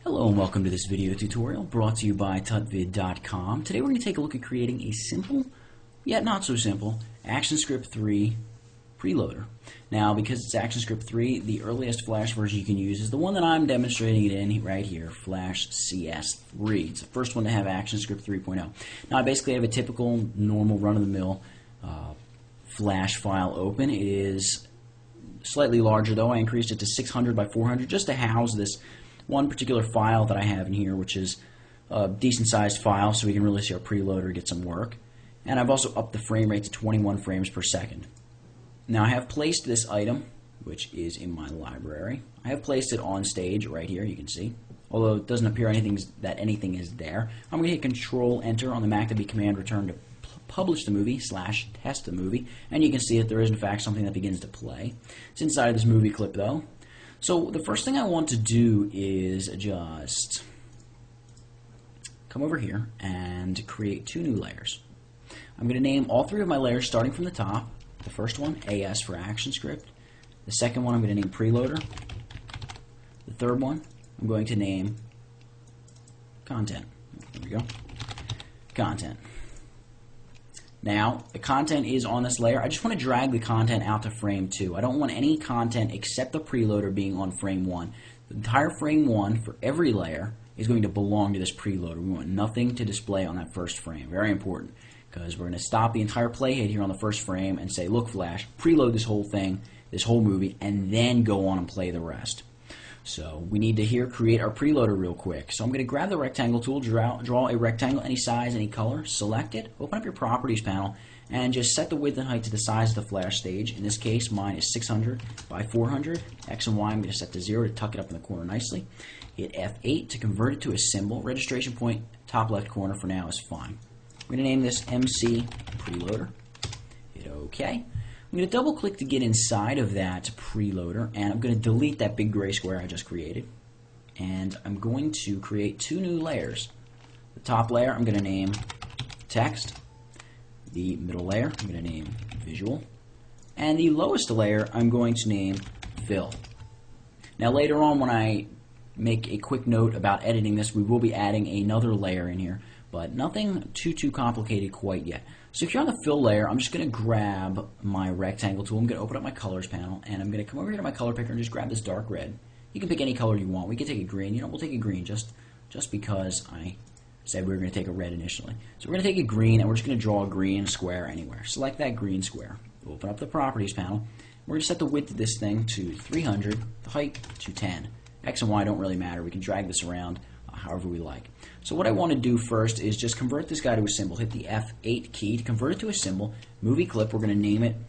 Hello and welcome to this video tutorial brought to you by tutvid.com. Today we're going to take a look at creating a simple, yet not so simple, ActionScript 3 preloader. Now, because it's ActionScript 3, the earliest Flash version you can use is the one that I'm demonstrating it in right here, Flash CS3. It's the first one to have ActionScript 3.0. Now, I basically have a typical, normal, run-of-the-mill Flash file open. It is slightly larger, though. I increased it to 600 by 400 just to house this one particular file that I have in here, which is a decent sized file, so we can really see our preloader get some work. And I've also upped the frame rate to 21 frames per second. Now I have placed this item, which is in my library. I have placed it on stage right here, you can see. Although it doesn't appear that anything is there. I'm going to hit Control Enter on the Mac to be Command Return to publish the movie / test the movie, and you can see that there is in fact something that begins to play. It's inside of this movie clip though. So the first thing I want to do is just come over here and create two new layers. I'm going to name all three of my layers starting from the top. The first one, AS for ActionScript. The second one I'm going to name Preloader. The third one I'm going to name Content. There we go. Content. Now, the content is on this layer. I just want to drag the content out to frame 2. I don't want any content except the preloader being on frame 1. The entire frame 1 for every layer is going to belong to this preloader. We want nothing to display on that first frame. Very important, because we're going to stop the entire playhead here on the first frame and say, look, Flash, preload this whole thing, this whole movie, and then go on and play the rest. So we need to here create our preloader real quick. So I'm going to grab the rectangle tool, draw a rectangle, any size, any color, select it, open up your properties panel, and just set the width and height to the size of the Flash stage. In this case, mine is 600 by 400. X and Y I'm going to set to 0 to tuck it up in the corner nicely. Hit F8 to convert it to a symbol. Registration point, top left corner for now is fine. I'm going to name this MC Preloader. Hit OK. I'm going to double click to get inside of that preloader, and I'm going to delete that big gray square I just created. And I'm going to create two new layers. The top layer I'm going to name Text. The middle layer I'm going to name Visual. And the lowest layer I'm going to name Fill. Now later on, when I make a quick note about editing this, we will be adding another layer in here, but nothing too complicated quite yet. So if you're on the fill layer, I'm just going to grab my rectangle tool. I'm going to open up my colors panel, and I'm going to come over here to my color picker and just grab this dark red. You can pick any color you want. We can take a green. You know, we'll take a green just because I said we were going to take a red initially. So we're going to take a green, and we're just going to draw a green square anywhere. Select that green square. Open up the properties panel. We're going to set the width of this thing to 300, the height to 10. X and Y don't really matter. We can drag this around however we like. So what I want to do first is just convert this guy to a symbol. Hit the F8 key to convert it to a symbol. Movie clip, we're going to name it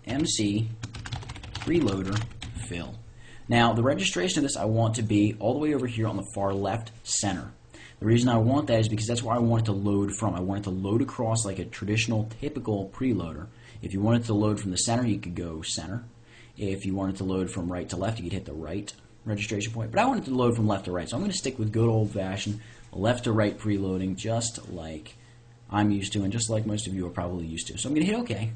MC Preloader Fill. Now the registration of this I want to be all the way over here on the far left center. The reason I want that is because that's where I want it to load from. I want it to load across like a traditional typical preloader. If you want it to load from the center, you could go center. If you want it to load from right to left, you could hit the right registration point, but I want it to load from left to right, so I'm going to stick with good old-fashioned left to right preloading, just like I'm used to and just like most of you are probably used to. So I'm going to hit OK,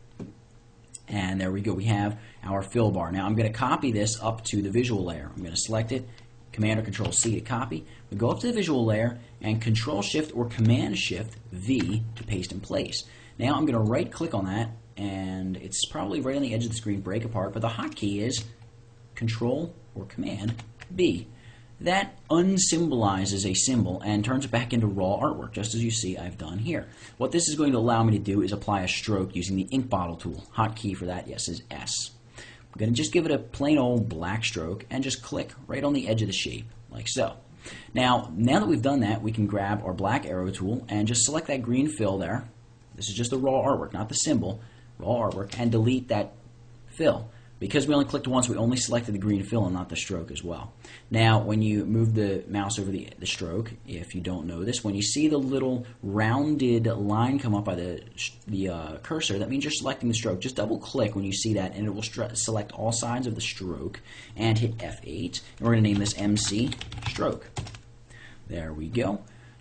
and there we go. We have our fill bar. Now I'm going to copy this up to the visual layer. I'm going to select it, Command or Control C to copy. We go up to the visual layer and Control Shift or Command Shift V to paste in place. Now I'm going to right click on that, and it's probably right on the edge of the screen, break apart, but the hotkey is Control or Command B. That unsymbolizes a symbol and turns it back into raw artwork, just as you see I've done here. What this is going to allow me to do is apply a stroke using the ink bottle tool. Hotkey for that, yes, is S. I'm going to just give it a plain old black stroke and just click right on the edge of the shape, like so. Now that we've done that, we can grab our black arrow tool and just select that green fill there. This is just the raw artwork, not the symbol, raw artwork, and delete that fill. Because we only clicked once, we only selected the green fill and not the stroke as well. Now, when you move the mouse over the stroke, if you don't know this, when you see the little rounded line come up by the cursor, that means you're selecting the stroke. Just double click when you see that, and it will select all sides of the stroke, and hit F8. And we're going to name this MC Stroke. There we go.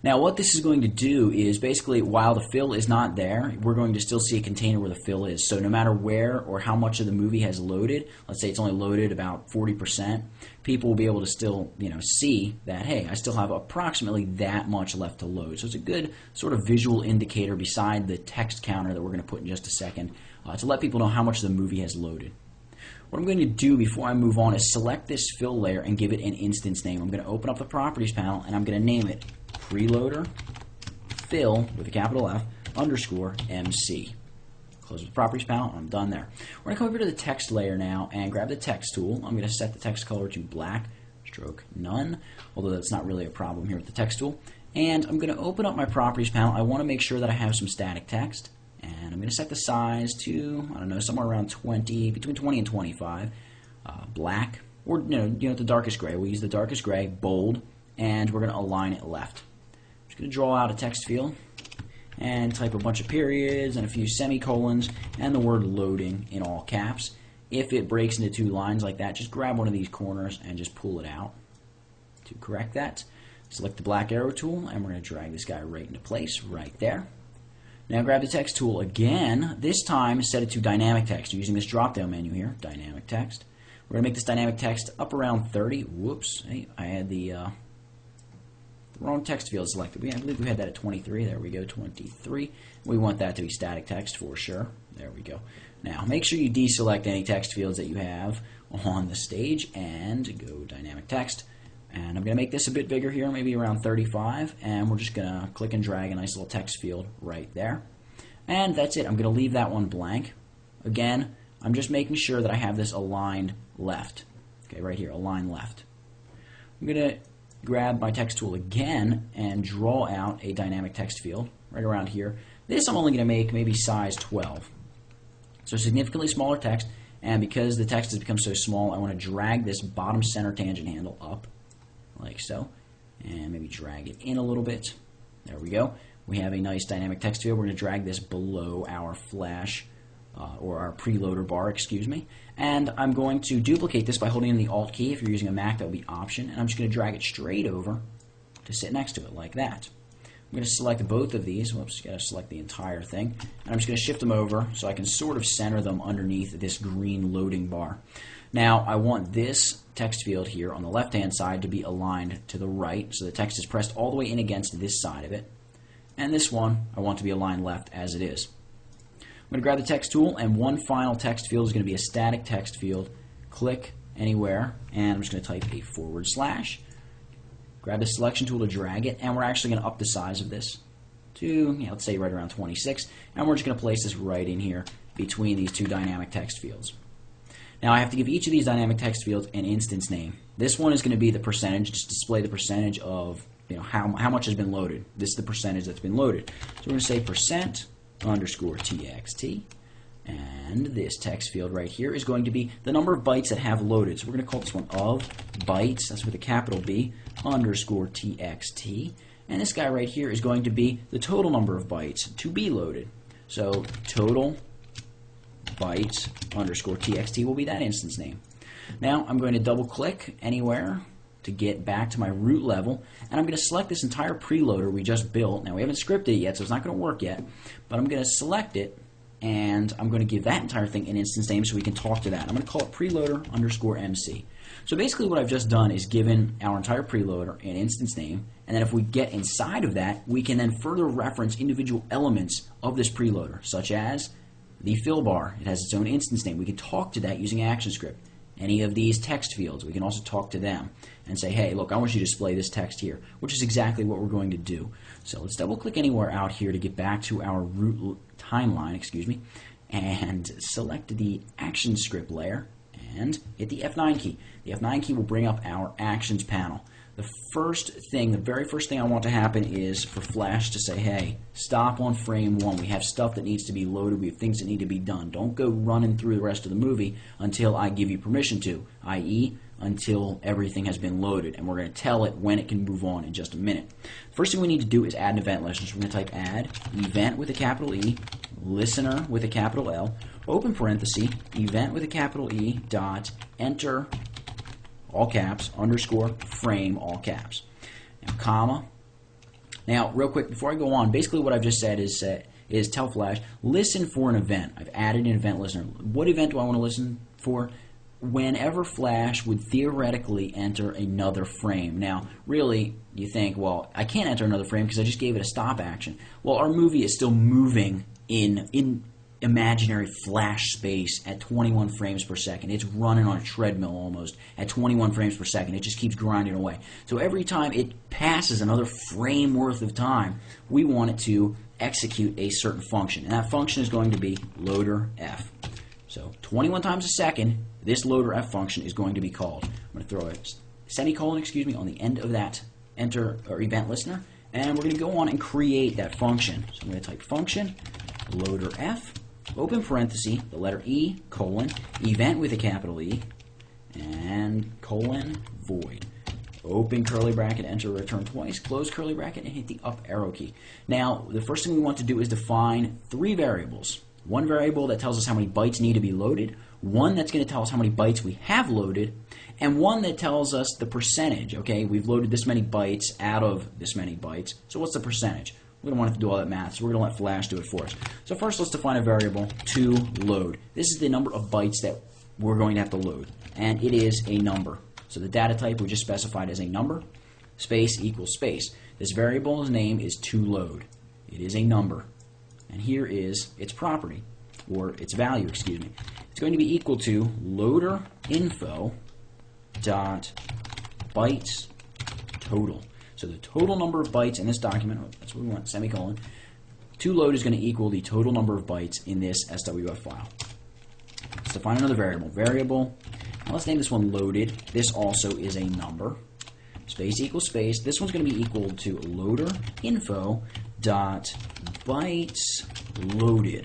Now what this is going to do is basically, while the fill is not there, we're going to still see a container where the fill is. So no matter where or how much of the movie has loaded, let's say it's only loaded about 40%, people will be able to still, see that, hey, I still have approximately that much left to load. So it's a good sort of visual indicator beside the text counter that we're going to put in just a second to let people know how much the movie has loaded. What I'm going to do before I move on is select this fill layer and give it an instance name. I'm going to open up the Properties panel and I'm going to name it Preloader Fill with a capital F underscore MC. Close the Properties panel and I'm done there. We're going to come over to the text layer now and grab the text tool. I'm going to set the text color to black, stroke none, although that's not really a problem here with the text tool. And I'm going to open up my Properties panel. I want to make sure that I have some static text. And I'm going to set the size to, I don't know, somewhere around 20, between 20 and 25, black, or the darkest gray. We'll use the darkest gray, bold, and we're going to align it left. I'm just going to draw out a text field and type a bunch of periods and a few semicolons and the word loading in all caps. If it breaks into two lines like that, just grab one of these corners and just pull it out. To correct that, select the black arrow tool, and we're going to drag this guy right into place, right there. Now grab the text tool again, this time set it to dynamic text. Using this drop down menu here, dynamic text. We're going to make this dynamic text up around 30. Whoops, hey, I had the wrong text field selected. I believe we had that at 23. There we go, 23. We want that to be static text for sure. There we go. Now make sure you deselect any text fields that you have on the stage and go dynamic text. And I'm going to make this a bit bigger here, maybe around 35, and we're just going to click and drag a nice little text field right there. And that's it. I'm going to leave that one blank. Again, I'm just making sure that I have this aligned left. Okay, right here, align left. I'm going to grab my text tool again and draw out a dynamic text field right around here. This I'm only going to make maybe size 12. So significantly smaller text, and because the text has become so small, I want to drag this bottom center tangent handle up, like so, and maybe drag it in a little bit. There we go. We have a nice dynamic text field. We're going to drag this below our flash, or our preloader bar, excuse me. And I'm going to duplicate this by holding in the Alt key. If you're using a Mac, that would be Option. And I'm just going to drag it straight over to sit next to it, like that. I'm going to select both of these. Whoops, got to select the entire thing. And I'm just going to shift them over so I can sort of center them underneath this green loading bar. Now, I want this text field here on the left-hand side to be aligned to the right, so the text is pressed all the way in against this side of it. And this one, I want to be aligned left as it is. I'm going to grab the text tool, and one final text field is going to be a static text field. Click anywhere, and I'm just going to type /. Grab the selection tool to drag it, and we're actually going to up the size of this to, let's say right around 26, and we're just going to place this right in here between these two dynamic text fields. Now I have to give each of these dynamic text fields an instance name. This one is going to be the percentage, just display the percentage of how much has been loaded. This is the percentage that's been loaded. So we're going to say %_txt, and this text field right here is going to be the number of bytes that have loaded. So we're going to call this one of bytes, that's with a capital B, _txt, and this guy right here is going to be the total number of bytes to be loaded. So total bytes _txt will be that instance name. Now I'm going to double click anywhere to get back to my root level, and I'm going to select this entire preloader we just built. Now we haven't scripted it yet, so it's not going to work yet, but I'm going to select it, and I'm going to give that entire thing an instance name so we can talk to that. I'm going to call it preloader _MC. So basically what I've just done is given our entire preloader an instance name, and then if we get inside of that, we can then further reference individual elements of this preloader, such as the fill bar. It has its own instance name. We can talk to that using ActionScript. Any of these text fields, we can also talk to them and say, hey, look, I want you to display this text here, which is exactly what we're going to do. So let's double click anywhere out here to get back to our root timeline, and select the ActionScript layer and hit the F9 key. The F9 key will bring up our Actions panel. The very first thing I want to happen is for Flash to say, hey, stop on frame 1. We have stuff that needs to be loaded. We have things that need to be done. Don't go running through the rest of the movie until I give you permission to, i.e., until everything has been loaded. And we're going to tell it when it can move on in just a minute. First thing we need to do is add an event listener. So we're going to type add event with a capital E, listener with a capital L, open parenthesis, event with a capital E, dot, enter, all caps, _frame, all caps. Now, comma, Now, real quick, before I go on, basically what I've just said is tell Flash, listen for an event. I've added an event listener. What event do I want to listen for? Whenever Flash would theoretically enter another frame. Now, really, you think, well, I can't enter another frame because I just gave it a stop action. Well, our movie is still moving in imaginary Flash space at 21 frames per second. It's running on a treadmill almost at 21 frames per second. It just keeps grinding away. So every time it passes another frame worth of time, we want it to execute a certain function. And that function is going to be loader F. So 21 times a second, this loader F function is going to be called. I'm going to throw a semicolon, on the end of that enter or event listener, and we're going to go on and create that function. So I'm going to type function loader F, open parenthesis, the letter E, colon, event with a capital E, and colon, void. Open curly bracket, enter, return twice, close curly bracket, and hit the up arrow key. Now, the first thing we want to do is define 3 variables. One variable that tells us how many bytes need to be loaded, one that's going to tell us how many bytes we have loaded, and one that tells us the percentage. Okay, we've loaded this many bytes out of this many bytes, so what's the percentage? We don't want to do all that math, so we're going to let Flash do it for us. So first, let's define a variable to load. This is the number of bytes that we're going to have to load, and it is a number. So the data type we just specified as a number, space equals space. This variable's name is toLoad. It is a number, and here is its property, or its value, excuse me. It's going to be equal to loader info dot bytes total. So the total number of bytes in this document, that's what we want, semicolon, toLoad is going to equal the total number of bytes in this SWF file. Let's define another variable. Variable, now let's name this one loaded. This also is a number. Space equals space. This one's going to be equal to loader info dot bytes loaded.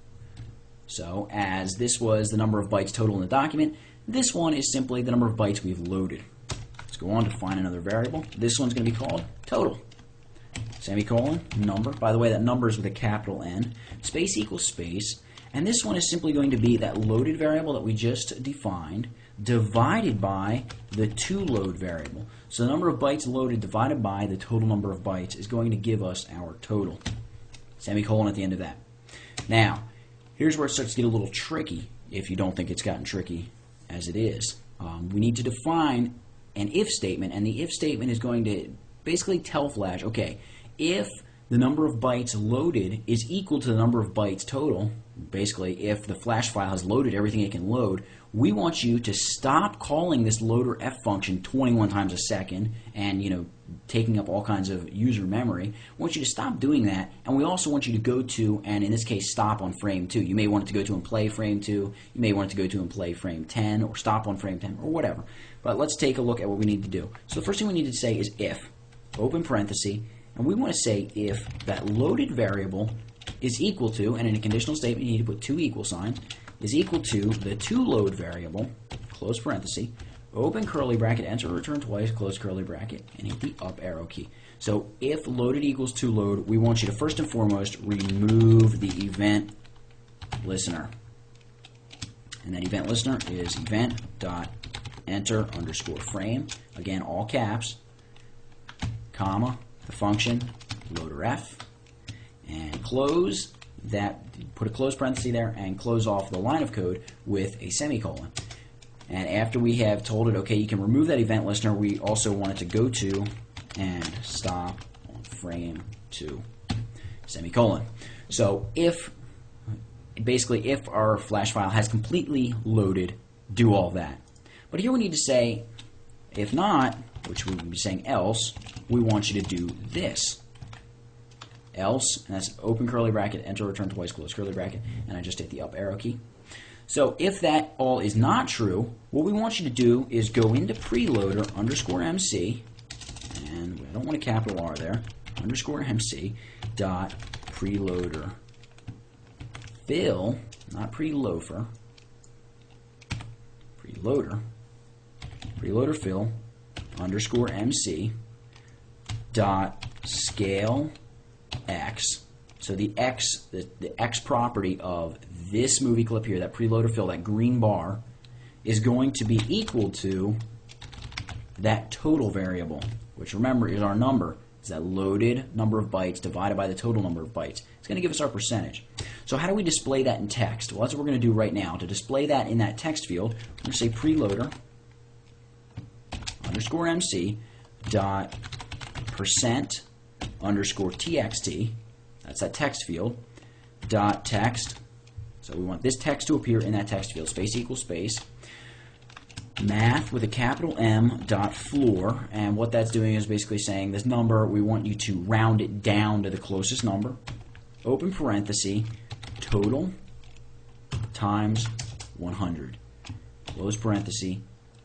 So as this was the number of bytes total in the document, this one is simply the number of bytes we've loaded. Let's go on to find another variable. This one's going to be called total. Semicolon, number. By the way, that number is with a capital N. Space equals space. And this one is simply going to be that loaded variable that we just defined divided by the toLoad variable. So the number of bytes loaded divided by the total number of bytes is going to give us our total. Semicolon at the end of that. Now, here's where it starts to get a little tricky if you don't think it's gotten tricky as it is. We need to define an if statement, and the if statement is going to basically tell Flash, okay, if the number of bytes loaded is equal to the number of bytes total, basically if the Flash file has loaded everything it can load, we want you to stop calling this loader F function 21 times a second and, taking up all kinds of user memory. We want you to stop doing that, and we also want you to go to, and in this case, stop on frame 2. You may want it to go to and play frame 2. You may want it to go to and play frame 10, or stop on frame 10, or whatever. But let's take a look at what we need to do. So the first thing we need to say is if, open parenthesis, and we want to say if that loaded variable is equal to, and in a conditional statement you need to put 2 equal signs, is equal to the toLoad variable, close parenthesis, open curly bracket, enter, return twice, close curly bracket, and hit the up arrow key. So if loaded equals toLoad, we want you to first and foremost remove the event listener. And that event listener is event.enter_frame, again all caps, comma, the function loader F, and close that, put a close parenthesis there, and close off the line of code with a semicolon. And after we have told it, okay, you can remove that event listener, we also want it to go to and stop on frame 2, semicolon. So if our Flash file has completely loaded, do all that. But here we need to say, if not, which we would be saying else, we want you to do this. Else, and that's open curly bracket, enter, return twice, close curly bracket, and I just hit the up arrow key. So if that all is not true, what we want you to do is go into preloader _MC, and I don't want a capital R there, _MC dot preloader fill, not preloafer, preloader fill _MC dot scale X. So the X, the X property of this movie clip here, that preloader fill, that green bar, is going to be equal to that total variable, which remember is our number, It's that loaded number of bytes divided by the total number of bytes. It's going to give us our percentage. So how do we display that in text? Well, that's what we're going to do right now. To display that in that text field, we're going to say preloader underscore MC dot percent underscore txt. That's that text field. Dot text. So we want this text to appear in that text field. Space equals space. Math with a capital M dot floor, and what that's doing is basically saying this number, we want you to round it down to the closest number. Open parenthesis, total times 100. Close parenthesis.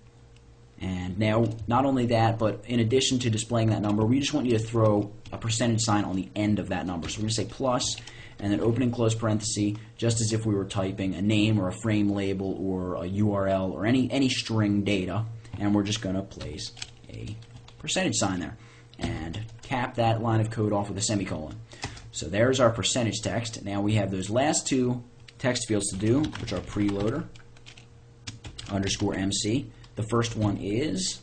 And now, not only that, but in addition to displaying that number, we just want you to throw a percentage sign on the end of that number. So we're going to say plus, and then open and close parenthesis, just as if we were typing a name or a frame label or a URL or any string data, and we're just going to place a percentage sign there and cap that line of code off with a semicolon. So there's our percentage text. Now we have those last two text fields to do, which are preloader underscore MC. The first one is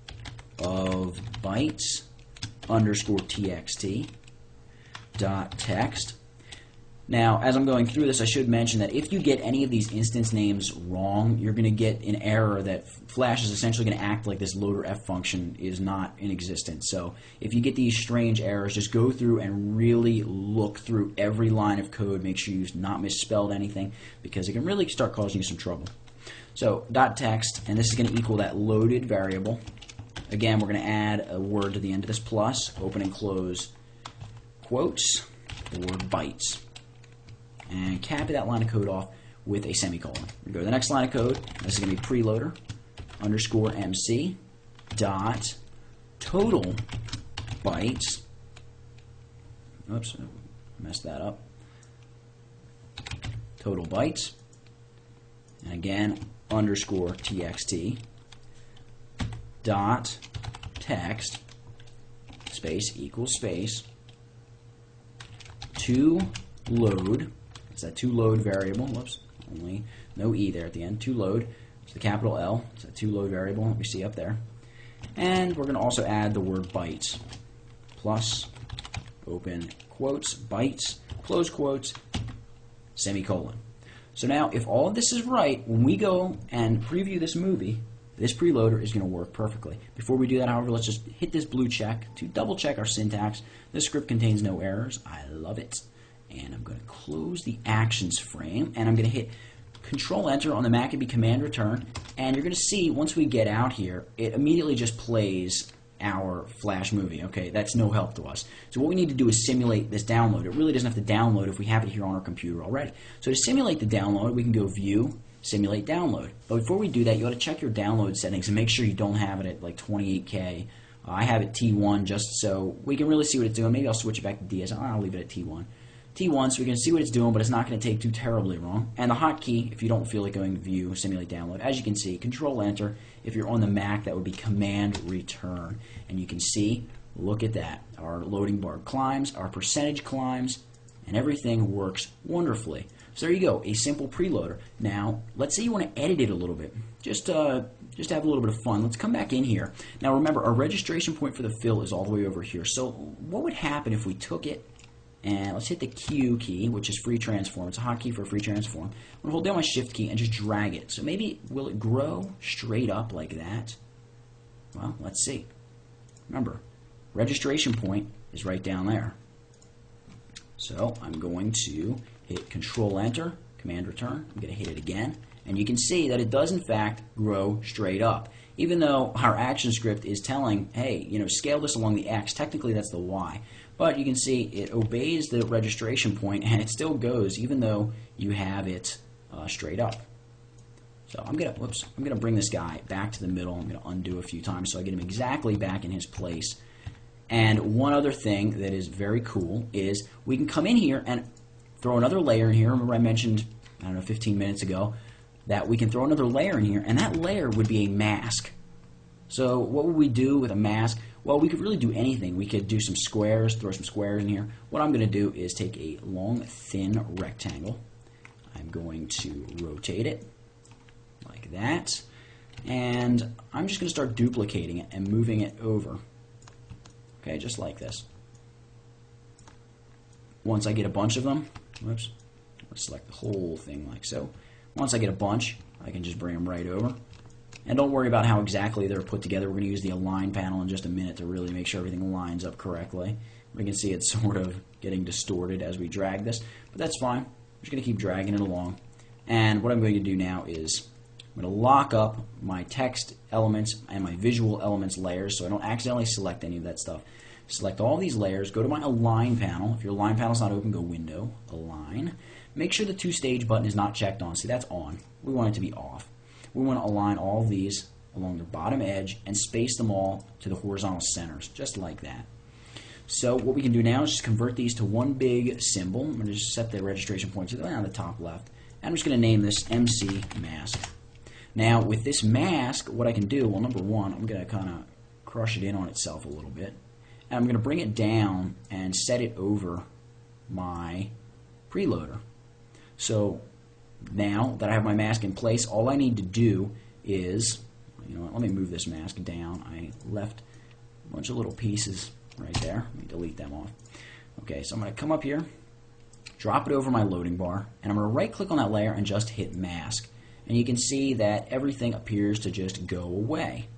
of bytes underscore txt dot text. Now, as I'm going through this, I should mention that if you get any of these instance names wrong, you're going to get an error that Flash is essentially going to act like this loader F function is not in existence. So if you get these strange errors, just go through and really look through every line of code. Make sure you've not misspelled anything, because it can really start causing you some trouble. So dot text, and this is going to equal that loaded variable. Again, we're going to add a word to the end of this plus, open and close quotes, the word bytes. And cap that line of code off with a semicolon. We go to the next line of code. This is going to be preloader underscore MC dot total bytes. Oops, messed that up. Total bytes. And again, underscore txt dot text space equals space to load. It's that to load variable. Whoops, only no E there at the end. To load. It's the capital L. It's that to load variable that we see up there. And we're going to also add the word bytes. Plus, open quotes, bytes, close quotes, semicolon. So now, if all of this is right, when we go and preview this movie, this preloader is going to work perfectly. Before we do that, however, let's just hit this blue check to double check our syntax. This script contains no errors. I love it. And I'm going to close the actions frame, and I'm going to hit Control-Enter on the Mac and be Command-Return, and you're going to see once we get out here, it immediately just plays our Flash movie. Okay, that's no help to us. So what we need to do is simulate this download. It really doesn't have to download if we have it here on our computer already. So to simulate the download, we can go View, Simulate Download. But before we do that, you ought to check your download settings and make sure you don't have it at like 28K. I have it T1 just so we can really see what it's doing. Maybe I'll switch it back to DSL. I'll leave it at T1. T1, so we can see what it's doing, but it's not going to take too terribly long. And the hotkey, if you don't feel like going to View, Simulate Download, as you can see, Control-Enter. If you're on the Mac, that would be Command-Return. And you can see, look at that. Our loading bar climbs, our percentage climbs, and everything works wonderfully. So there you go, a simple preloader. Now, let's say you want to edit it a little bit. Just have a little bit of fun. Let's come back in here. Now remember, our registration point for the fill is all the way over here. So what would happen if we took it, and let's hit the Q key, which is free transform. It's a hotkey for a free transform. I'm going to hold down my Shift key and just drag it. So maybe, will it grow straight up like that? Well, let's see. Remember, registration point is right down there. So I'm going to hit Control-Enter, Command-Return. I'm going to hit it again. And you can see that it does, in fact, grow straight up. Even though our action script is telling, hey, scale this along the X, technically that's the Y. But you can see it obeys the registration point, and it still goes, even though you have it straight up. So I'm gonna bring this guy back to the middle. I'm gonna undo a few times so I get him exactly back in his place. And one other thing that is very cool is we can come in here and throw another layer in here. Remember I mentioned, 15 minutes ago, that we can throw another layer in here, and that layer would be a mask. So what would we do with a mask? Well, we could really do anything. We could do some squares, throw some squares in here. What I'm going to do is take a long, thin rectangle. I'm going to rotate it like that. And I'm just going to start duplicating it and moving it over. Okay, just like this. once I get a bunch of them, whoops, let's select the whole thing like so. Once I get a bunch, I can just bring them right over. And don't worry about how exactly they're put together. We're going to use the align panel in just a minute to really make sure everything lines up correctly. We can see it's sort of getting distorted as we drag this, but that's fine. I'm just going to keep dragging it along. And what I'm going to do now is I'm going to lock up my text elements and my visual elements layers so I don't accidentally select any of that stuff. Select all these layers, go to my align panel. If your align panel is not open, go window, align. Make sure the two-stage button is not checked on. See, that's on. We want it to be off. We want to align all of these along the bottom edge and space them all to the horizontal centers, just like that. So what we can do now is just convert these to one big symbol. I'm going to just set the registration point to the top left. And I'm just going to name this MC Mask. Now with this mask, what I can do, well, number one, I'm going to kind of crush it in on itself a little bit. And I'm going to bring it down and set it over my preloader. So now that I have my mask in place, all I need to do is, you know what, let me move this mask down. I left a bunch of little pieces right there. Let me delete them off. Okay, so I'm going to come up here, drop it over my loading bar, and I'm going to right click on that layer and just hit mask. And you can see that everything appears to just go away.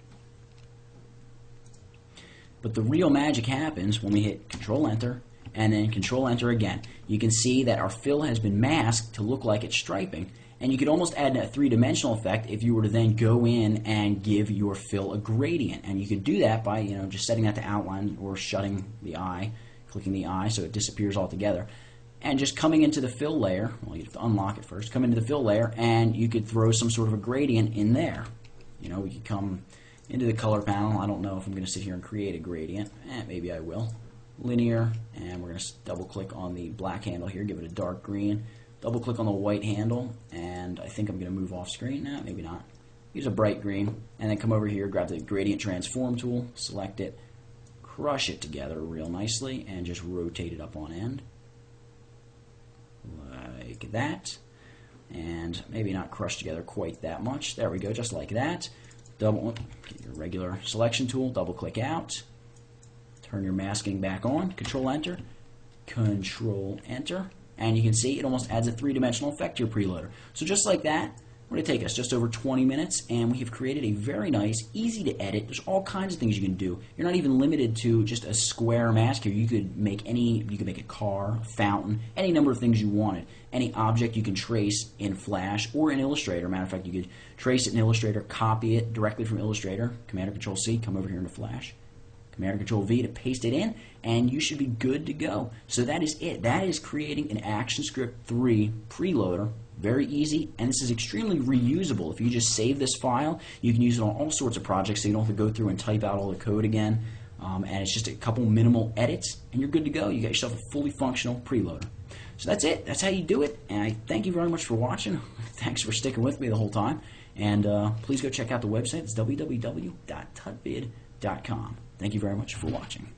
But the real magic happens when we hit Control Enter and then Control Enter again. You can see that our fill has been masked to look like it's striping. And you could almost add a three-dimensional effect if you were to then go in and give your fill a gradient. And you could do that by, you know, just setting that to outline or shutting the eye, clicking the eye so it disappears altogether. And just coming into the fill layer, well, you have to unlock it first, come into the fill layer, and you could throw some sort of a gradient in there. You know, we could come into the color panel. I don't know if I'm going to sit here and create a gradient. Maybe I will. Linear, and we're going to double click on the black handle here, give it a dark green. Double click on the white handle, and I think I'm going to move off screen. No, maybe not. Use a bright green, and then come over here, grab the gradient transform tool, select it, crush it together real nicely, and just rotate it up on end. Like that. And maybe not crush together quite that much. There we go, just like that. Get your regular selection tool, double click out, turn your masking back on, Control Enter, Control Enter, and you can see it almost adds a three-dimensional effect to your preloader. So just like that, it's going to take us just over 20 minutes, and we have created a very nice, easy to edit. There's all kinds of things you can do. You're not even limited to just a square mask here. You could make a car, a fountain, any number of things you wanted. Any object you can trace in Flash or in Illustrator. Matter of fact, you could trace it in Illustrator, copy it directly from Illustrator, Command or Control C, come over here into Flash. Command or Control V to paste it in, and you should be good to go. So that is it. That is creating an ActionScript 3 preloader. Very easy, and this is extremely reusable. If you just save this file, you can use it on all sorts of projects, so you don't have to go through and type out all the code again. And it's just a couple minimal edits, and you're good to go. You got yourself a fully functional preloader. So that's it. That's how you do it. And I thank you very much for watching. Thanks for sticking with me the whole time. And please go check out the website. It's www.tutvid.com. Thank you very much for watching.